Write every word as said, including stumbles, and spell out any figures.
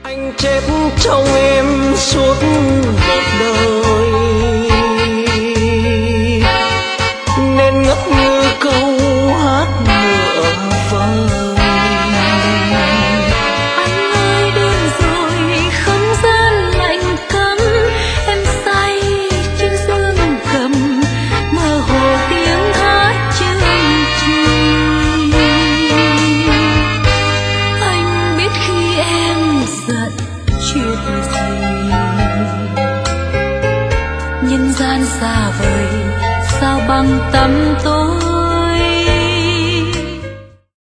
Anh chết trong em suốt một đời, nên ngất ngư câu hát ngựa vời. Anh ơi đêm rồi không gian lạnh cấm, em say trên dương cầm mơ hồ tiếng hát chương trình. Anh biết khi em giận chuyện gì, nhân gian xa vời sao băng tăm tối.